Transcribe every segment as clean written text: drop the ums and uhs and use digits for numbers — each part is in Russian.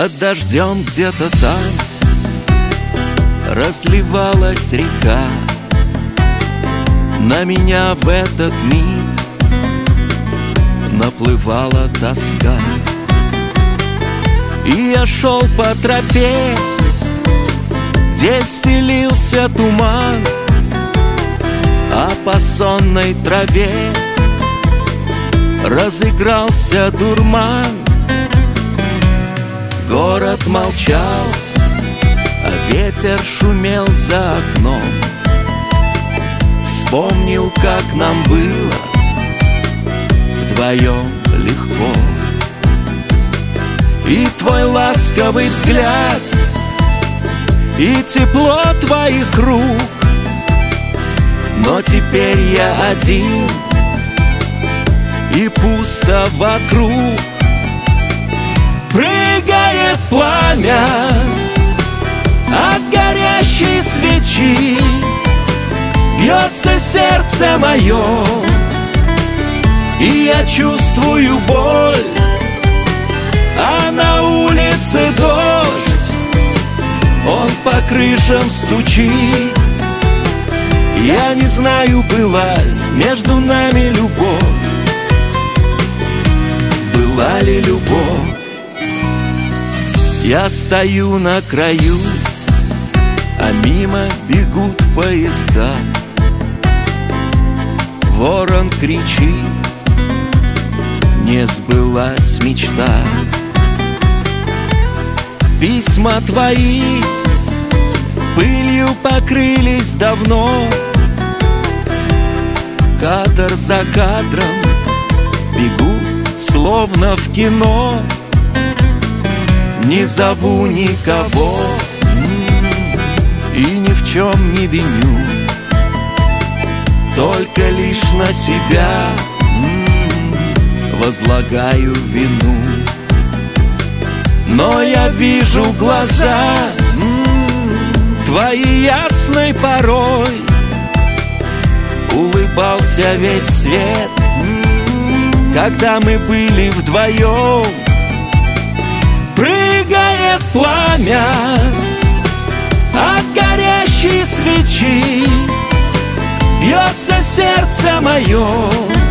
Под дождем где-то там разливалась река. На меня в этот миг наплывала тоска. И я шел по тропе, где стелился туман, а по сонной траве разыгрался дурман. Город молчал, а ветер шумел за окном. Вспомнил, как нам было вдвоем легко. И твой ласковый взгляд, и тепло твоих рук. Но теперь я один, и пусто вокруг. Прыгает пламя от горящей свечи, бьется сердце мое, и я чувствую боль. А на улице дождь, он по крышам стучит. Я не знаю, была ли между нами любовь, была ли любовь. Я стою на краю, а мимо бегут поезда. Ворон кричит, не сбылась мечта. Письма твои пылью покрылись давно. Кадр за кадром бегут, словно в кино. Не зову никого и ни в чем не виню, только лишь на себя возлагаю вину. Но я вижу глаза твои ясной порой, улыбался весь свет, когда мы были вдвоем. Прыгает пламя от горящей свечи, бьется сердце мое,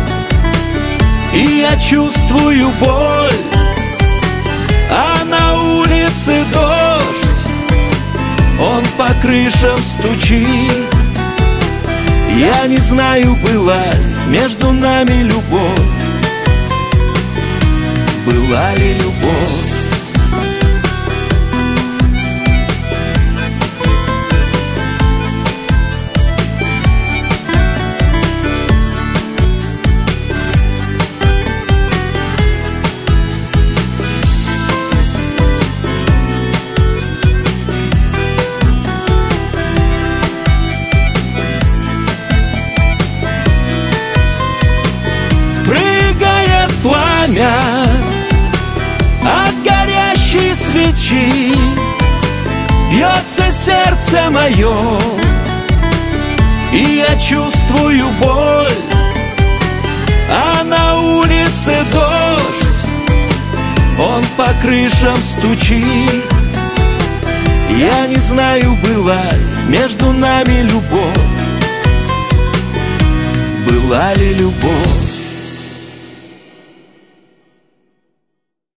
и я чувствую боль. А на улице дождь, он по крышам стучит. Я не знаю, была ли между нами любовь, была ли любовь. Пламя от горящей свечи, бьется сердце мое, и я чувствую боль. А на улице дождь, он по крышам стучит. Я не знаю, была ли между нами любовь, была ли любовь.